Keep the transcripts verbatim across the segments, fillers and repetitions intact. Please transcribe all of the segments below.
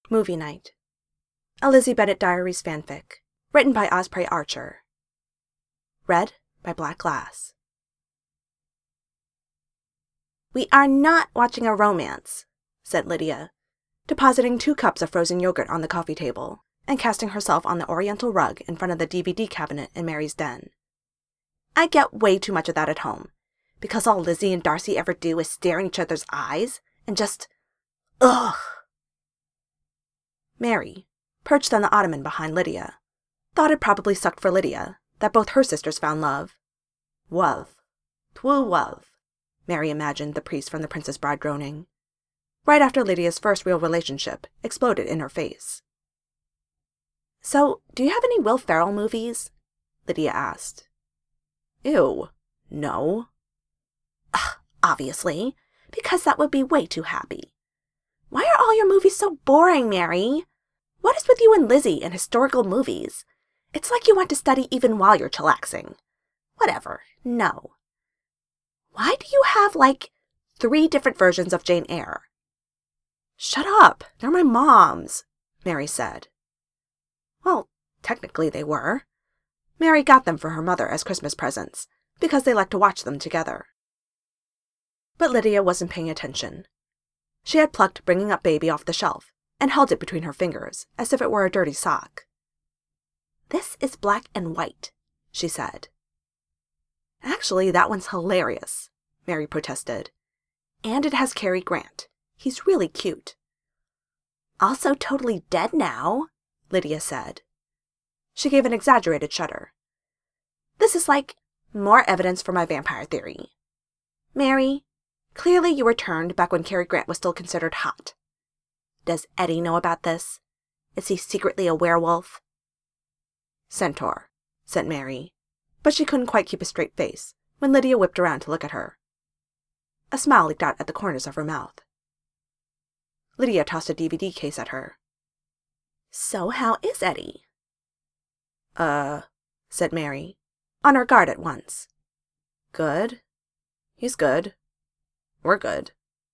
Movie Night. A Lizzie Bennet Diaries fanfic, written by Osprey Archer. Read by Black Glass. "We are not watching a romance," said Lydia, depositing two cups of frozen yogurt on the coffee table and casting herself on the oriental rug in front of the D V D cabinet in Mary's den. "I get way too much of that at home, because all Lizzie and Darcy ever do is stare in each other's eyes and just, ugh." Mary, perched on the ottoman behind Lydia, thought it probably sucked for Lydia that both her sisters found love. Love. True love, Mary imagined the priest from The Princess Bride groaning, right after Lydia's first real relationship exploded in her face. "So, do you have any Will Ferrell movies?" Lydia asked. "Ew, no." Ugh, obviously, because that would be way too happy. Why are all your movies so boring, Mary? What is with you and Lizzie and historical movies? It's like you want to study even while you're chillaxing. Whatever, no. Why do you have, like, three different versions of Jane Eyre? "Shut up, they're my mom's," Mary said. Well, technically they were. Mary got them for her mother as Christmas presents, because they liked to watch them together. But Lydia wasn't paying attention. She had plucked Bringing Up Baby off the shelf and held it between her fingers as if it were a dirty sock. "This is black and white," she said. "Actually, that one's hilarious," Mary protested. "And it has Cary Grant. He's really cute." "Also totally dead now," Lydia said. She gave an exaggerated shudder. "This is like more evidence for my vampire theory. Mary, clearly you were turned back when Cary Grant was still considered hot. Does Eddie know about this? Is he secretly a werewolf?" "Centaur," said Mary, but she couldn't quite keep a straight face when Lydia whipped around to look at her. A smile leaked out at the corners of her mouth. Lydia tossed a D V D case at her. "So how is Eddie?" Uh, said Mary, on her guard at once. "Good. He's good. We're good."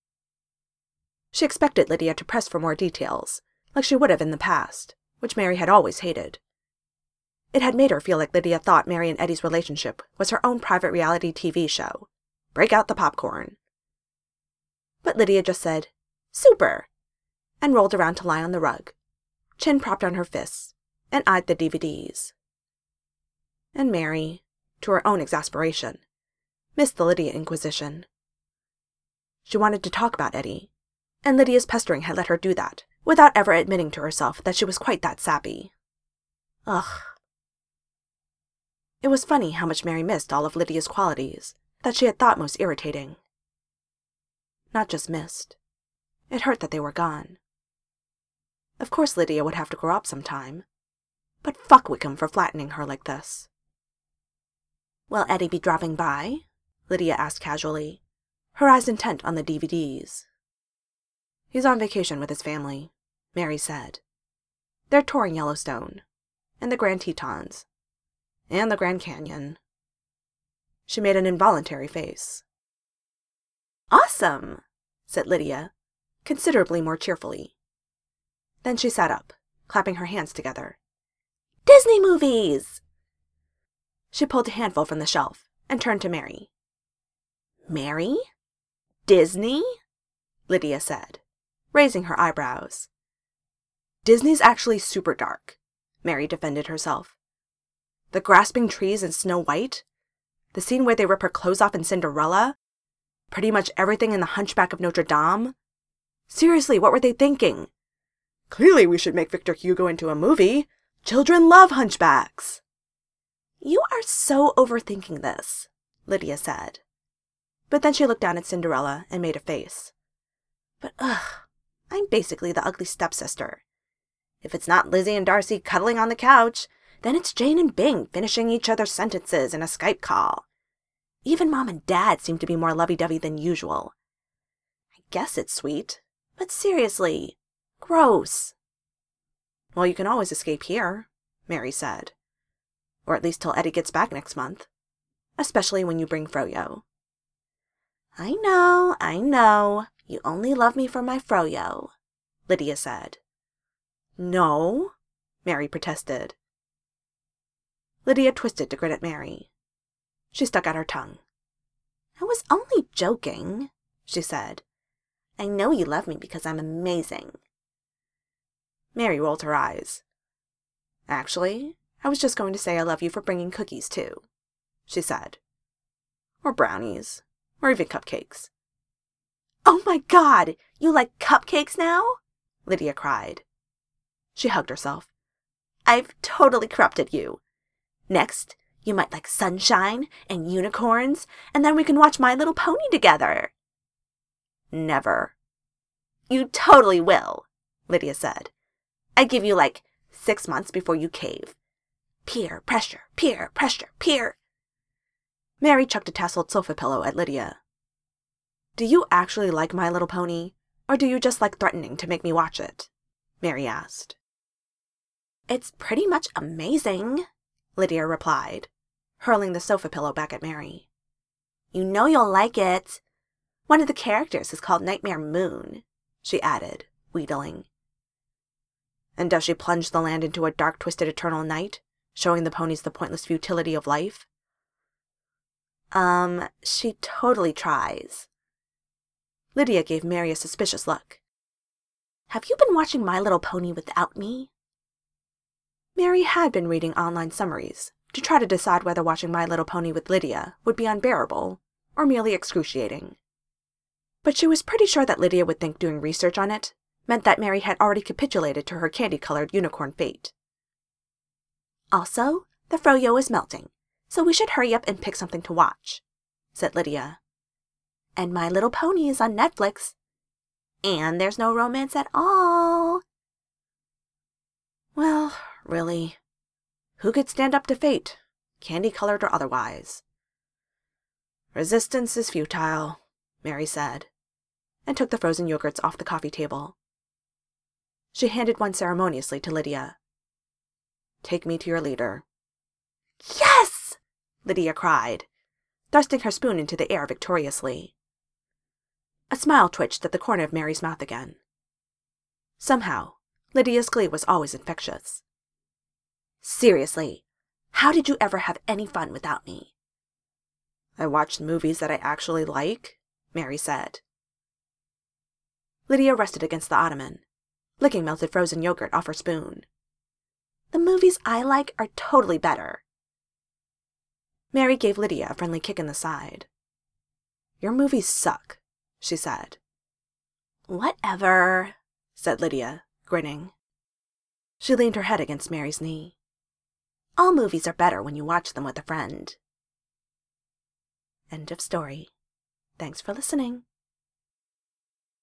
She expected Lydia to press for more details, like she would have in the past, which Mary had always hated. It had made her feel like Lydia thought Mary and Eddie's relationship was her own private reality T V show. Break out the popcorn. But Lydia just said, "Super," and rolled around to lie on the rug, chin propped on her fists, and eyed the D V Ds. And Mary, to her own exasperation, missed the Lydia Inquisition. She wanted to talk about Eddie, and Lydia's pestering had let her do that, without ever admitting to herself that she was quite that sappy. Ugh. It was funny how much Mary missed all of Lydia's qualities that she had thought most irritating. Not just missed. It hurt that they were gone. Of course Lydia would have to grow up sometime, but fuck Wickham for flattening her like this. "Will Eddie be dropping by?" Lydia asked casually, her eyes intent on the D V Ds. "He's on vacation with his family," Mary said. "They're touring Yellowstone, and the Grand Tetons, and the Grand Canyon." She made an involuntary face. "Awesome," said Lydia, considerably more cheerfully. Then she sat up, clapping her hands together. "Disney movies!" She pulled a handful from the shelf and turned to Mary. "Mary? Disney?" Lydia said, raising her eyebrows. "Disney's actually super dark," Mary defended herself. "The grasping trees in Snow White, the scene where they rip her clothes off in Cinderella, pretty much everything in The Hunchback of Notre Dame. Seriously, what were they thinking? Clearly we should make Victor Hugo into a movie. Children love hunchbacks." "You are so overthinking this," Lydia said. But then she looked down at Cinderella and made a face. "But ugh, I'm basically the ugly stepsister. If it's not Lizzie and Darcy cuddling on the couch, then it's Jane and Bing finishing each other's sentences in a Skype call. Even Mom and Dad seem to be more lovey-dovey than usual. I guess it's sweet, but seriously, gross." "Well, you can always escape here," Mary said. "Or at least till Eddie gets back next month. Especially when you bring Froyo." "I know, I know. You only love me for my Froyo," Lydia said. No, Mary protested. Lydia twisted to grin at Mary. She stuck out her tongue. I was only joking, she said. I know you love me because I'm amazing. Mary rolled her eyes. Actually, I was just going to say I love you for bringing cookies, too, she said. Or brownies, or even cupcakes. Oh my God, you like cupcakes now? Lydia cried. She hugged herself. I've totally corrupted you. Next, you might like sunshine and unicorns, and then we can watch My Little Pony together. Never. You totally will, Lydia said. I give you like six months before you cave. Peer pressure, peer pressure, peer. Mary chucked a tasseled sofa pillow at Lydia. Do you actually like My Little Pony, or do you just like threatening to make me watch it? Mary asked. It's pretty much amazing, Lydia replied, hurling the sofa pillow back at Mary. You know you'll like it. One of the characters is called Nightmare Moon, she added, wheedling. And does she plunge the land into a dark, twisted eternal night, showing the ponies the pointless futility of life? Um, she totally tries. Lydia gave Mary a suspicious look. Have you been watching My Little Pony without me? Mary had been reading online summaries to try to decide whether watching My Little Pony with Lydia would be unbearable or merely excruciating. But she was pretty sure that Lydia would think doing research on it meant that Mary had already capitulated to her candy-colored unicorn fate. Also, the froyo is melting, so we should hurry up and pick something to watch, said Lydia. And My Little Pony is on Netflix. And there's no romance at all. Well, really, who could stand up to fate, candy-colored or otherwise? Resistance is futile, Mary said, and took the frozen yogurts off the coffee table. She handed one ceremoniously to Lydia. Take me to your leader. Yes! Lydia cried, thrusting her spoon into the air victoriously. A smile twitched at the corner of Mary's mouth again. Somehow, Lydia's glee was always infectious. Seriously, how did you ever have any fun without me? I watched movies that I actually like, Mary said. Lydia rested against the ottoman, licking melted frozen yogurt off her spoon. The movies I like are totally better. Mary gave Lydia a friendly kick in the side. Your movies suck, she said. Whatever, said Lydia, grinning. She leaned her head against Mary's knee. All movies are better when you watch them with a friend. End of story. Thanks for listening.